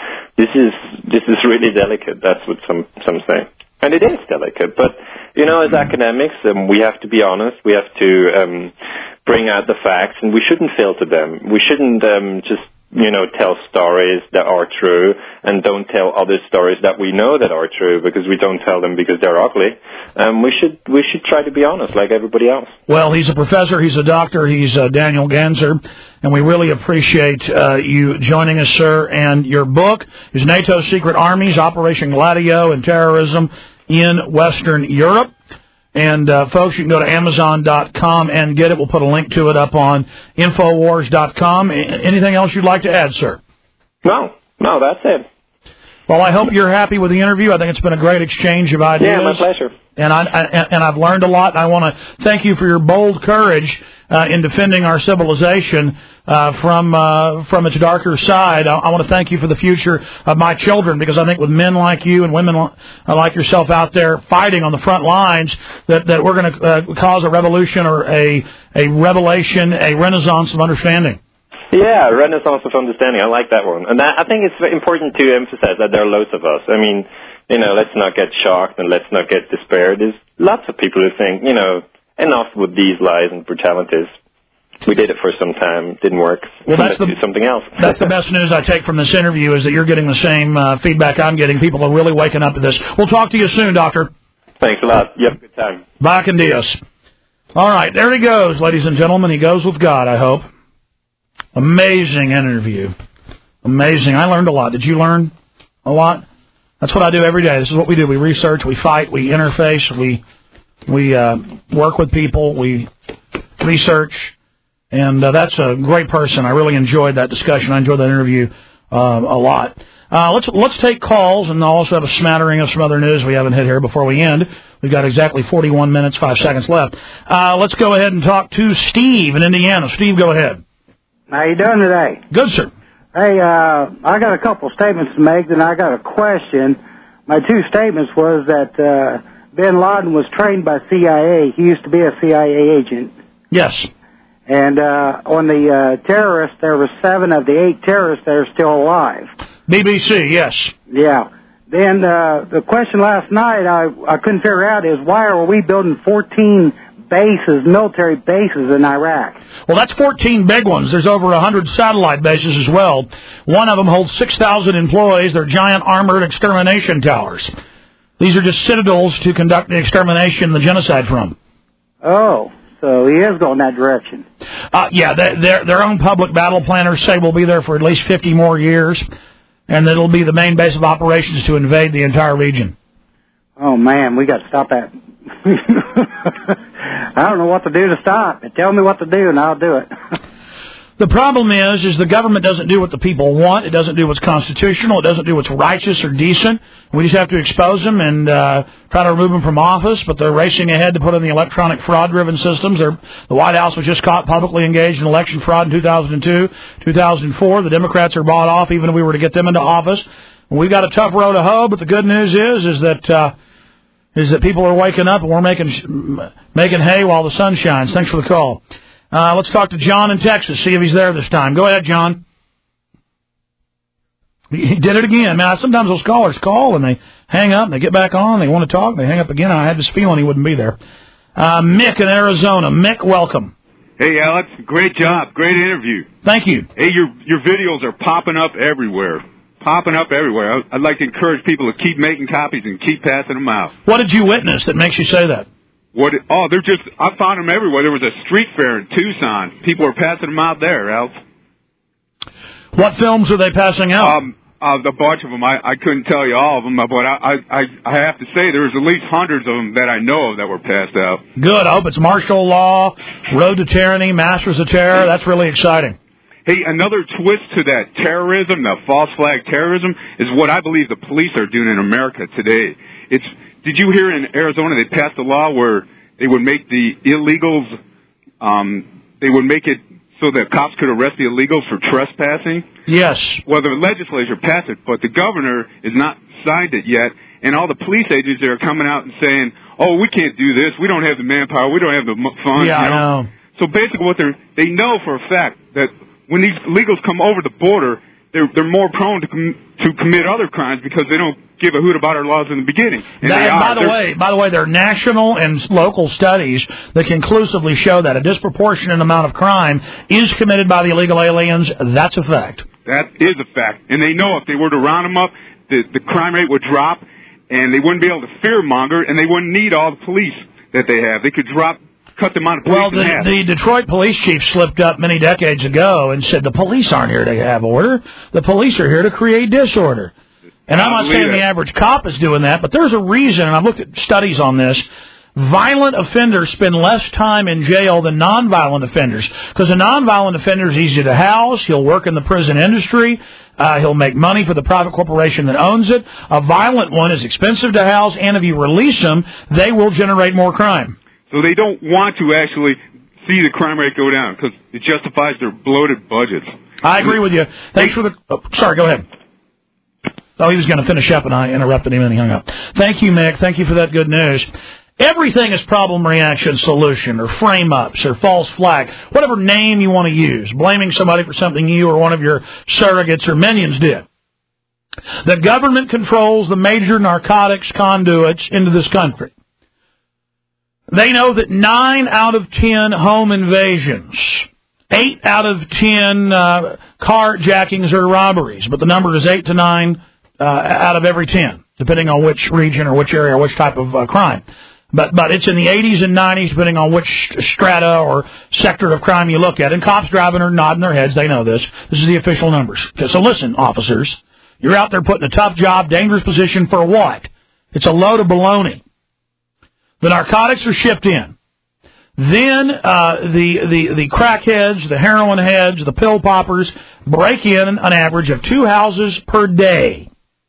is really delicate. That's what some say. And it is delicate, but, as academics, we have to be honest. We have to bring out the facts, and we shouldn't filter them. We shouldn't just, tell stories that are true and don't tell other stories that we know that are true, because we don't tell them because they're ugly. We should try to be honest like everybody else. Well, he's a professor, he's a doctor, he's Daniel Ganser, and we really appreciate you joining us, sir. And your book is NATO's Secret Armies, Operation Gladio and Terrorism in Western Europe. And, folks, you can go to Amazon.com and get it. We'll put a link to it up on Infowars.com. Anything else you'd like to add, sir? No, that's it. Well, I hope you're happy with the interview. I think it's been a great exchange of ideas. Yeah, my pleasure. And I've learned a lot. I want to thank you for your bold courage in defending our civilization from its darker side. I want to thank you for the future of my children, because I think with men like you and women like yourself out there fighting on the front lines, that we're going to cause a revolution or a revelation, a renaissance of understanding. Yeah, renaissance of understanding. I like that one. And I think it's important to emphasize that there are loads of us. I mean, let's not get shocked and let's not get despaired. There's lots of people who think, enough with these lies and brutalities. We did it for some time, didn't work. Well, let's do something else. That's the best news I take from this interview, is that you're getting the same feedback I'm getting. People are really waking up to this. We'll talk to you soon, Doctor. Thanks a lot. You have a good time. Bye, con Dios. All right, there he goes, ladies and gentlemen. He goes with God, I hope. Amazing interview. Amazing. I learned a lot. Did you learn a lot? That's what I do every day. This is what we do. We research, we fight, we interface, we work with people, we research, and that's a great person. I really enjoyed that discussion. I enjoyed that interview a lot. Let's take calls, and I'll also have a smattering of some other news we haven't hit here before we end. We've got exactly 41 minutes, 5 seconds left. Let's go ahead and talk to Steve in Indiana. Steve, go ahead. How you doing today? Good, sir. Hey, I got a couple statements to make, then I got a question. My two statements was that bin Laden was trained by CIA. He used to be a CIA agent. Yes. And on the terrorists, there were 7 of the 8 terrorists that are still alive. BBC, yes. Yeah. Then the question last night I couldn't figure out is, why are we building 14 bases, military bases in Iraq. Well, that's 14 big ones. There's over 100 satellite bases as well. One of them holds 6,000 employees. They're giant armored extermination towers. These are just citadels to conduct the extermination and the genocide from. Oh, so he is going that direction. Yeah, their own public battle planners say we'll be there for at least 50 more years, and it'll be the main base of operations to invade the entire region. Oh, man, we got to stop that. I don't know what to do to stop. Tell me what to do, and I'll do it. The problem is the government doesn't do what the people want. It doesn't do what's constitutional. It doesn't do what's righteous or decent. We just have to expose them and try to remove them from office, but they're racing ahead to put in the electronic fraud-driven systems. The White House was just caught publicly engaged in election fraud in 2002, 2004. The Democrats are bought off even if we were to get them into office. We've got a tough road to hoe, but the good news is that people are waking up and we're making hay while the sun shines. Thanks for the call. Let's talk to John in Texas, see if he's there this time. Go ahead, John. He did it again. Man, sometimes those callers call and they hang up and they get back on. They want to talk. They hang up again. I had this feeling he wouldn't be there. Mick in Arizona. Mick, welcome. Hey, Alex. Great job. Great interview. Thank you. Hey, your videos are popping up everywhere. I'd like to encourage people to keep making copies and keep passing them out. What did you witness that makes you say that? I found them everywhere. There was a street fair in Tucson. People were passing them out there, Alex. What films are they passing out? A bunch of them. I couldn't tell you all of them, but I have to say there's at least hundreds of them that I know of that were passed out. Good. I hope it's Martial Law, Road to Tyranny, Masters of Terror. That's really exciting. Hey, another twist to that terrorism, the false flag terrorism, is what I believe the police are doing in America today. Did you hear in Arizona they passed a law where they would make the illegals, they would make it so that cops could arrest the illegals for trespassing? Yes. Well, the legislature passed it, but the governor has not signed it yet, and all the police agents are coming out and saying, oh, we can't do this, we don't have the manpower, we don't have the funds. Yeah, you know? I know. So basically they know for a fact that when these illegals come over the border, they're more prone to commit other crimes because they don't give a hoot about our laws in the beginning. And by the way, there are national and local studies that conclusively show that a disproportionate amount of crime is committed by the illegal aliens. That's a fact. That is a fact. And they know if they were to round them up, the crime rate would drop, and they wouldn't be able to fearmonger, and they wouldn't need all the police that they have. They could cut them out of police in half. The Detroit police chief slipped up many decades ago and said the police aren't here to have order. The police are here to create disorder. And I'm not saying the average cop is doing that, but there's a reason, and I've looked at studies on this. Violent offenders spend less time in jail than nonviolent offenders because a nonviolent offender is easy to house. He'll work in the prison industry. He'll make money for the private corporation that owns it. A violent one is expensive to house, and if you release them, they will generate more crime. So they don't want to actually see the crime rate go down because it justifies their bloated budgets. I agree with you. Thanks for the... sorry, go ahead. Oh, he was going to finish up, and I interrupted him, and he hung up. Thank you, Mick. Thank you for that good news. Everything is problem, reaction, solution, or frame-ups, or false flag, whatever name you want to use, blaming somebody for something you or one of your surrogates or minions did. The government controls the major narcotics conduits into this country. They know that 9 out of 10 home invasions, 8 out of 10 carjackings or robberies, but the number is 8 to 9 out of every 10, depending on which region or which area or which type of crime. But it's in the 80s and 90s, depending on which strata or sector of crime you look at. And cops driving or nodding their heads, they know this. This is the official numbers. Okay, so listen, officers, you're out there putting a tough job, dangerous position for what? It's a load of baloney. The narcotics are shipped in. Then the crackheads, the heroin heads, the pill poppers break in an average of 2 houses per day.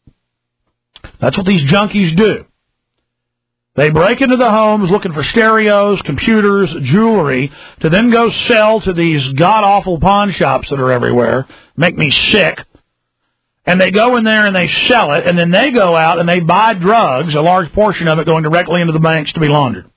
That's what these junkies do. They break into the homes looking for stereos, computers, jewelry, to then go sell to these god-awful pawn shops that are everywhere. Make me sick. And they go in there and they sell it, and then they go out and they buy drugs, a large portion of it going directly into the banks to be laundered.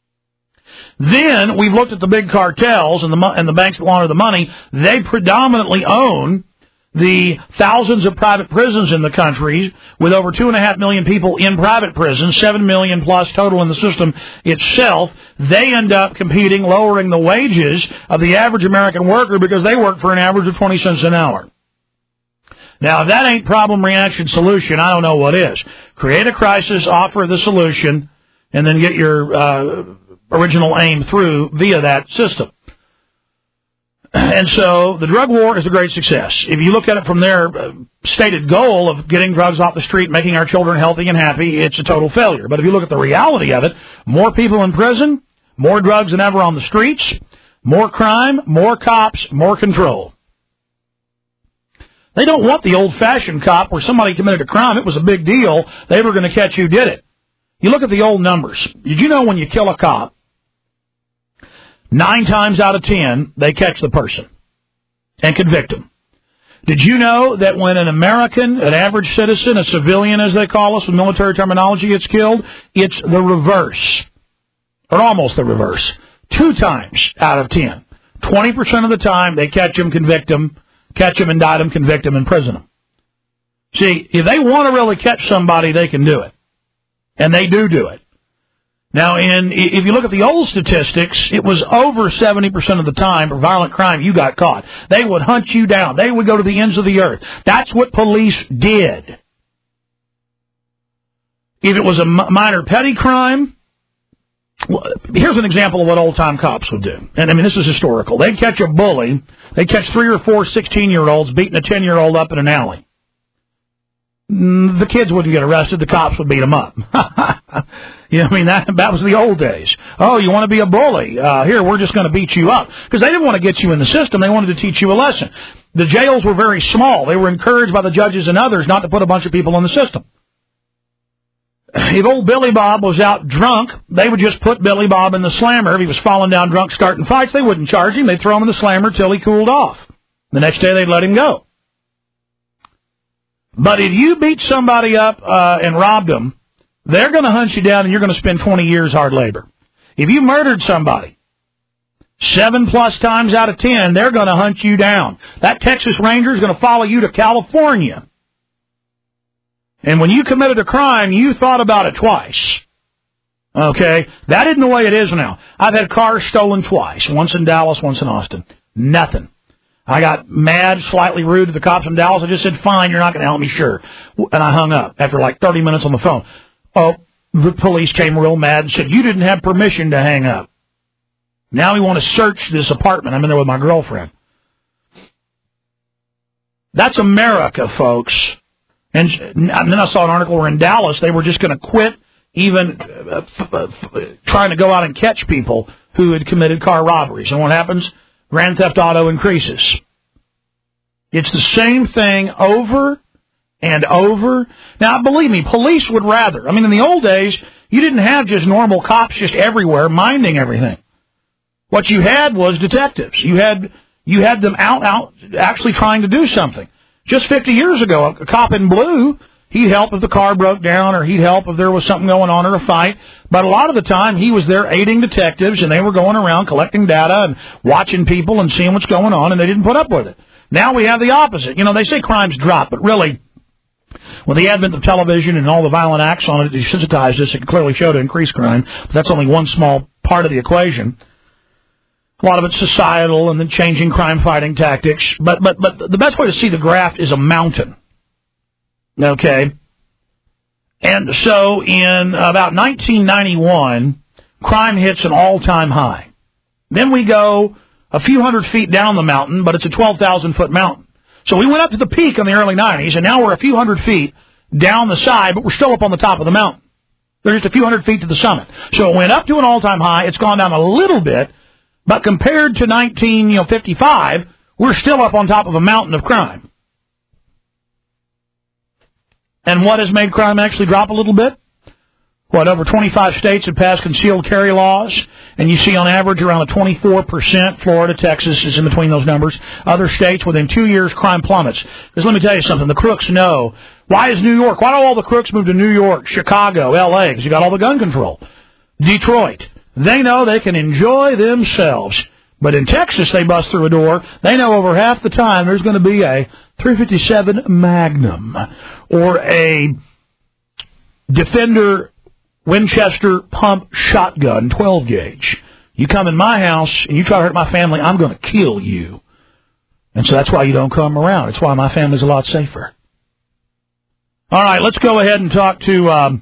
Then we've looked at the big cartels and the banks that launder the money. They predominantly own the thousands of private prisons in the country, with over 2.5 million people in private prisons, 7 million plus total in the system itself, they end up competing, lowering the wages of the average American worker because they work for an average of 20 cents an hour. Now, if that ain't problem, reaction, solution, I don't know what is. Create a crisis, offer the solution, and then get your original aim through via that system. And so the drug war is a great success. If you look at it from their stated goal of getting drugs off the street, making our children healthy and happy, it's a total failure. But if you look at the reality of it, more people in prison, more drugs than ever on the streets, more crime, more cops, more control. They don't want the old-fashioned cop where somebody committed a crime. It was a big deal. They were going to catch who did it. You look at the old numbers. Did you know when you kill a cop, 9 times out of 10, they catch the person and convict him? Did you know that when an American, an average citizen, a civilian as they call us with military terminology, gets killed, it's the reverse, or almost the reverse. 2 times out of 10. 20% of the time, they catch him, convict him, catch him, indict him, convict him, and prison him. See, if they want to really catch somebody, they can do it. And they do it. Now, if you look at the old statistics, it was over 70% of the time for violent crime you got caught. They would hunt you down. They would go to the ends of the earth. That's what police did. If it was a minor petty crime, here's an example of what old-time cops would do. And, I mean, this is historical. They'd catch a bully. They'd catch 3 or 4 16-year-olds beating a 10-year-old up in an alley. The kids wouldn't get arrested. The cops would beat them up. You know, I mean, that was the old days. Oh, you want to be a bully? Here, we're just going to beat you up. Because they didn't want to get you in the system. They wanted to teach you a lesson. The jails were very small. They were encouraged by the judges and others not to put a bunch of people in the system. If old Billy Bob was out drunk, they would just put Billy Bob in the slammer. If he was falling down drunk starting fights, they wouldn't charge him. They'd throw him in the slammer till he cooled off. The next day, they'd let him go. But if you beat somebody up and robbed them, they're going to hunt you down and you're going to spend 20 years hard labor. If you murdered somebody, 7+ times out of 10, they're going to hunt you down. That Texas Ranger is going to follow you to California. And when you committed a crime, you thought about it twice. Okay? That isn't the way it is now. I've had cars stolen twice. Once in Dallas, once in Austin. Nothing. I got mad, slightly rude to the cops in Dallas. I just said, fine, you're not going to help me, sure. And I hung up after like 30 minutes on the phone. Oh, the police came real mad and said, you didn't have permission to hang up. Now we want to search this apartment. I'm in there with my girlfriend. That's America, folks. And then I saw an article where in Dallas they were just going to quit even trying to go out and catch people who had committed car robberies. And what happens? Grand Theft Auto increases. It's the same thing over and over. Now, believe me, police would rather. I mean, in the old days, you didn't have just normal cops just everywhere minding everything. What you had was detectives. You had them out actually trying to do something. Just 50 years ago, a cop in blue, he'd help if the car broke down or he'd help if there was something going on or a fight. But a lot of the time, he was there aiding detectives, and they were going around collecting data and watching people and seeing what's going on, and they didn't put up with it. Now we have the opposite. You know, they say crimes drop, but really, with the advent of television and all the violent acts on it, it desensitized us. It can clearly show to increase crime, but that's only one small part of the equation. A lot of it's societal and then changing crime-fighting tactics. But the best way to see the graph is a mountain. Okay? And so in about 1991, crime hits an all-time high. Then we go a few hundred feet down the mountain, but it's a 12,000-foot mountain. So we went up to the peak in the early 90s, and now we're a few hundred feet down the side, but we're still up on the top of the mountain. They're just a few hundred feet to the summit. So it went up to an all-time high. It's gone down a little bit, but compared to 1955, we're still up on top of a mountain of crime. And what has made crime actually drop a little bit? What, over 25 states have passed concealed carry laws, and you see on average around a 24%. Florida, Texas is in between those numbers. Other states, within 2 years, crime plummets. Because let me tell you something, the crooks know. Why is New York? Why do all the crooks move to New York, Chicago, L.A.? Because you got all the gun control. Detroit. They know they can enjoy themselves. But in Texas, they bust through a door. They know over half the time there's going to be a .357 Magnum or a Defender Winchester pump shotgun 12 gauge. You come in my house and you try to hurt my family, I'm going to kill you. And so that's why you don't come around. It's why my family's a lot safer. All right, let's go ahead and talk to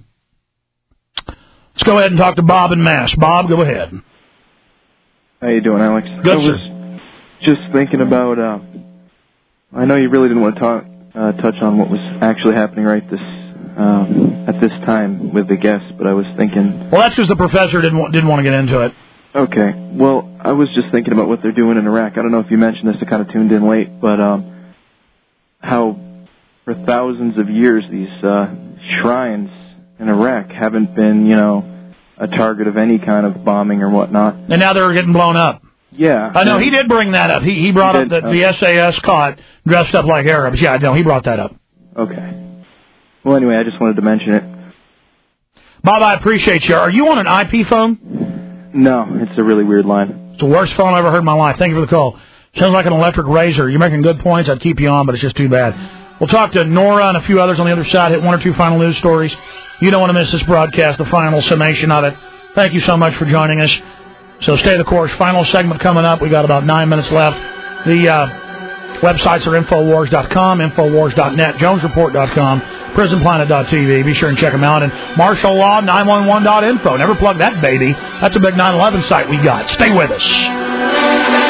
Bob in Mass. Bob, go ahead. How you doing, Alex? Good, I was just thinking about. I know you really didn't want to touch on what was actually happening right at this time with the guests, but I was thinking. Well, that's because the professor didn't want to get into it. Okay. Well, I was just thinking about what they're doing in Iraq. I don't know if you mentioned this. I kind of tuned in late, but how for thousands of years these shrines in Iraq haven't been, a target of any kind of bombing or whatnot. And now they're getting blown up. Yeah. I know, he did bring that up. He brought up that the SAS caught dressed up like Arabs. Yeah, no, he brought that up. Okay. Well, anyway, I just wanted to mention it. Bob, I appreciate you. Are you on an IP phone? No, it's a really weird line. It's the worst phone I've ever heard in my life. Thank you for the call. Sounds like an electric razor. You're making good points. I'd keep you on, but it's just too bad. We'll talk to Nora and a few others on the other side, hit one or two final news stories. You don't want to miss this broadcast, the final summation of it. Thank you so much for joining us. So stay the course. Final segment coming up. We got about 9 minutes left. The websites are Infowars.com, Infowars.net, JonesReport.com, PrisonPlanet.tv. Be sure and check them out. And MartialLaw911.info. Never plug that baby. That's a big 9/11 site we got. Stay with us.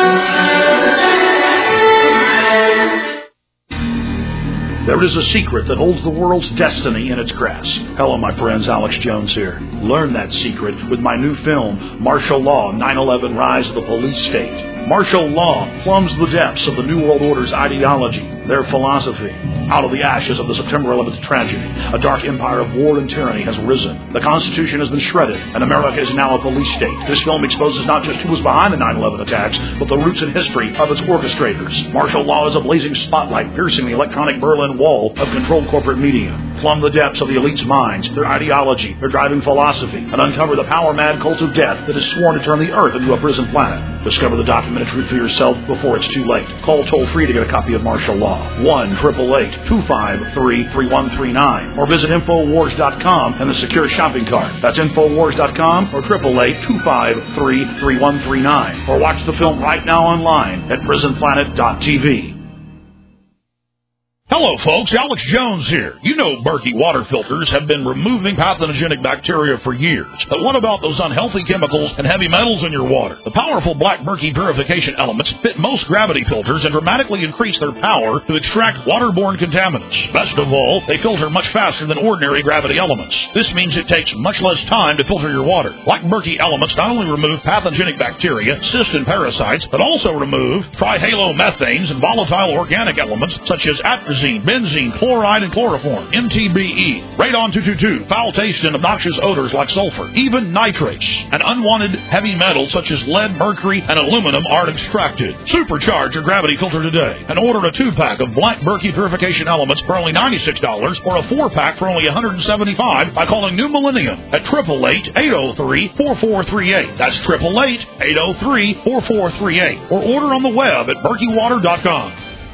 There is a secret that holds the world's destiny in its grasp. Hello, my friends. Alex Jones here. Learn that secret with my new film, Martial Law, 9/11 Rise of the Police State. Martial law plumbs the depths of the New World Order's ideology, their philosophy. Out of the ashes of the September 11th tragedy, a dark empire of war and tyranny has risen. The Constitution has been shredded, and America is now a police state. This film exposes not just who was behind the 9/11 attacks, but the roots and history of its orchestrators. Martial law is a blazing spotlight piercing the electronic Berlin Wall of controlled corporate media. Plumb the depths of the elite's minds, their ideology, their driving philosophy, and uncover the power-mad cult of death that is sworn to turn the earth into a prison planet. Discover the documented truth for yourself before it's too late. Call toll-free to get a copy of Martial Law, 1-888-253-3139, or visit Infowars.com and the secure shopping cart. That's Infowars.com or 888-253-3139, or watch the film right now online at PrisonPlanet.tv. Hello, folks. Alex Jones here. You know Berkey water filters have been removing pathogenic bacteria for years. But what about those unhealthy chemicals and heavy metals in your water? The powerful Black Berkey purification elements fit most gravity filters and dramatically increase their power to extract waterborne contaminants. Best of all, they filter much faster than ordinary gravity elements. This means it takes much less time to filter your water. Black Berkey elements not only remove pathogenic bacteria, cysts, and parasites, but also remove trihalomethanes and volatile organic elements such as atrazine, benzene, chloride, and chloroform, MTBE, radon-222, foul taste and obnoxious odors like sulfur, even nitrates, and unwanted heavy metals such as lead, mercury, and aluminum are extracted. Supercharge your gravity filter today and order a 2-pack of Black Berkey purification elements for only $96 or a 4-pack for only $175 by calling New Millennium at 888-803-4438. That's 888-803-4438, or order on the web at berkeywater.com.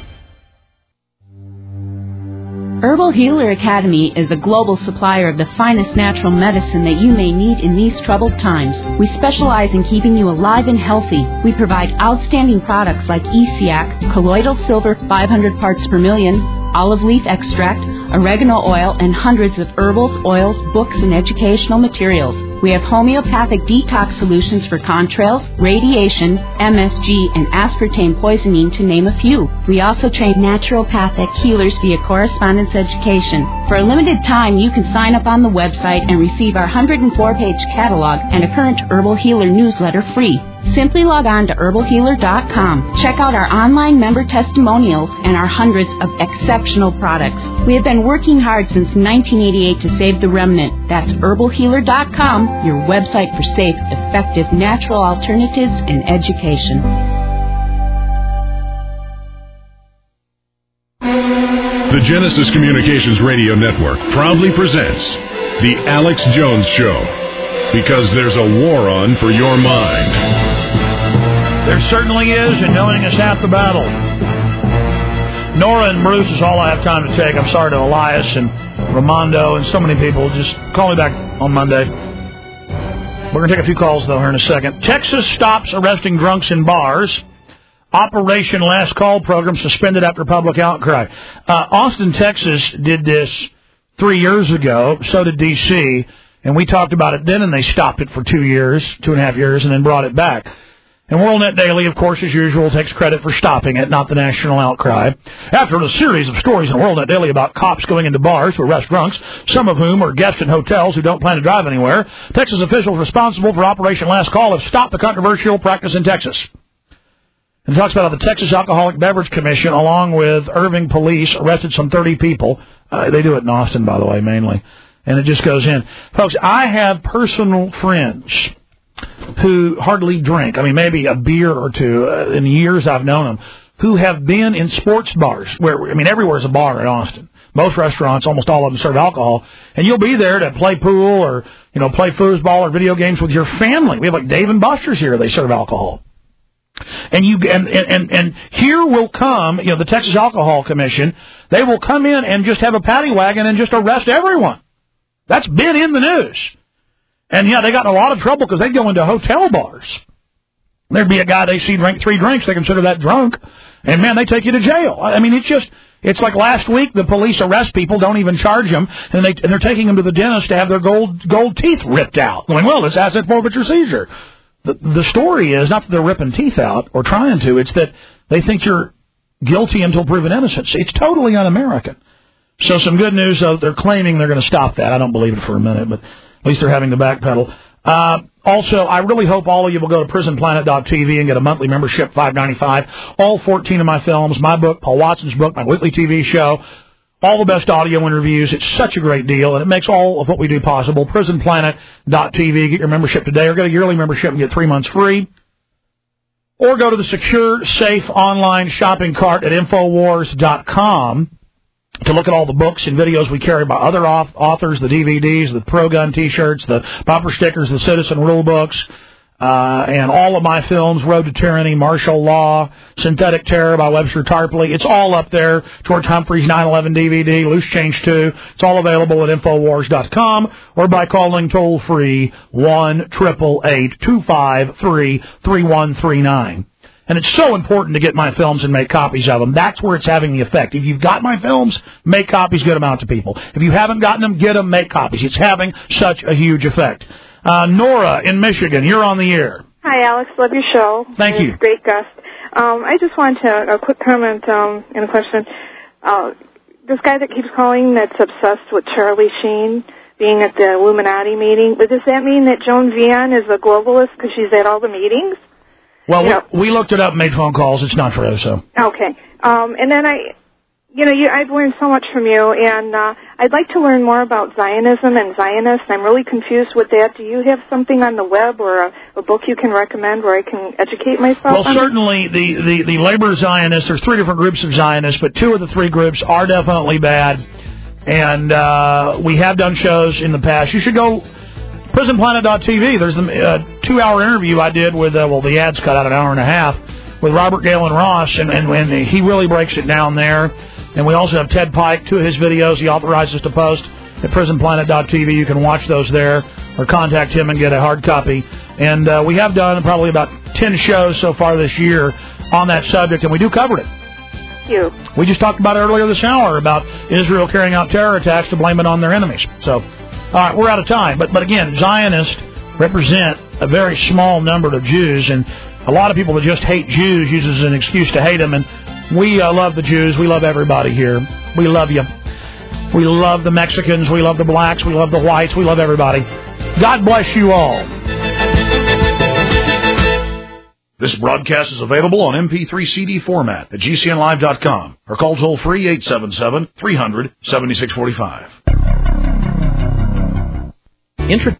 Herbal Healer Academy is a global supplier of the finest natural medicine that you may need in these troubled times. We specialize in keeping you alive and healthy. We provide outstanding products like ESIAC, colloidal silver 500 parts per million, olive leaf extract, oregano oil, and hundreds of herbals, oils, books, and educational materials. We have homeopathic detox solutions for contrails, radiation, MSG, and aspartame poisoning, to name a few. We also train naturopathic healers via correspondence education. For a limited time, you can sign up on the website and receive our 104-page catalog and a current Herbal Healer newsletter free. Simply log on to herbalhealer.com. Check out our online member testimonials and our hundreds of exceptional products. We have been working hard since 1988 to save the remnant. That's herbalhealer.com, your website for safe, effective, natural alternatives and education. The Genesis Communications Radio Network proudly presents The Alex Jones Show, because there's a war on for your mind. There certainly is, and knowing is half the battle. Nora and Bruce is all I have time to take. I'm sorry to Elias and Ramondo and so many people. Just call me back on Monday. We're going to take a few calls, though, here in a second. Texas stops arresting drunks in bars. Operation Last Call program suspended after public outcry. Austin, Texas did this 3 years ago. So did D.C., and we talked about it then, and they stopped it for 2.5 years, and then brought it back. And WorldNet Daily, of course, as usual, takes credit for stopping it, not the national outcry. After a series of stories in WorldNet Daily about cops going into bars to arrest drunks, some of whom are guests in hotels who don't plan to drive anywhere, Texas officials responsible for Operation Last Call have stopped the controversial practice in Texas. And it talks about how the Texas Alcoholic Beverage Commission, along with Irving Police, arrested some 30 people. They do it in Austin, by the way, mainly. And it just goes in. Folks, I have personal friends who hardly drink. I mean, maybe a beer or two in the years I've known them, who have been in sports bars where, I mean, everywhere's a bar in Austin. Most restaurants, almost all of them serve alcohol. And you'll be there to play pool or, play foosball or video games with your family. We have like Dave and Buster's here. They serve alcohol. And here will come, the Texas Alcohol Commission, they will come in and just have a paddy wagon and just arrest everyone. That's been in the news. And, they got in a lot of trouble because they'd go into hotel bars. There'd be a guy they see drink 3 drinks, they consider that drunk, and, man, they take you to jail. I mean, it's like last week the police arrest people, don't even charge them, and they're taking them to the dentist to have their gold teeth ripped out. Going, well, it's asset forfeiture seizure. The story is not that they're ripping teeth out or trying to, it's that they think you're guilty until proven innocent. It's totally un-American. So some good news, though, they're claiming they're going to stop that. I don't believe it for a minute, but at least they're having to backpedal. Also, I really hope all of you will go to prisonplanet.tv and get a monthly membership, $5.95. All 14 of my films, my book, Paul Watson's book, my weekly TV show, all the best audio interviews. It's such a great deal, and it makes all of what we do possible. Prisonplanet.tv. Get your membership today, or get a yearly membership and get 3 months free. Or go to the secure, safe online shopping cart at Infowars.com to look at all the books and videos we carry by other authors, the DVDs, the Pro Gun T-shirts, the bumper stickers, the Citizen Rule books, and all of my films, Road to Tyranny, Martial Law, Synthetic Terror by Webster Tarpley. It's all up there. George Humphrey's 9/11 DVD, Loose Change 2. It's all available at Infowars.com or by calling toll-free 1-888-253-3139. And it's so important to get my films and make copies of them. That's where it's having the effect. If you've got my films, make copies, get them out to people. If you haven't gotten them, get them, make copies. It's having such a huge effect. Nora in Michigan, you're on the air. Hi, Alex. Love your show. Thank you. Great guest. I just wanted a quick comment and a question. This guy that keeps calling that's obsessed with Charlie Sheen being at the Illuminati meeting, but does that mean that Joan Vian is a globalist because she's at all the meetings? Well, we looked it up and made phone calls. It's not true, so. Okay. And then I've learned so much from you, and I'd like to learn more about Zionism and Zionists. I'm really confused with that. Do you have something on the web or a book you can recommend where I can educate myself? Well, certainly the labor Zionists, there's 3 different groups of Zionists, but 2 of the 3 groups are definitely bad, and we have done shows in the past. You should go prisonplanet.tv. There's the 2-hour interview I did with, the ads cut out an hour and a half, with Robert Galen Ross, and he really breaks it down there. And we also have Ted Pike, 2 of his videos he authorizes to post at prisonplanet.tv. You can watch those there or contact him and get a hard copy. And we have done probably about 10 shows so far this year on that subject, and we do cover it. Thank you. We just talked about it earlier this hour about Israel carrying out terror attacks to blame it on their enemies. So, all right, we're out of time. But again, Zionists represent a very small number of Jews, and a lot of people that just hate Jews use it as an excuse to hate them. And we love the Jews. We love everybody here. We love you. We love the Mexicans. We love the blacks. We love the whites. We love everybody. God bless you all. This broadcast is available on MP3 CD format at GCNlive.com or call toll-free 877-300-7645.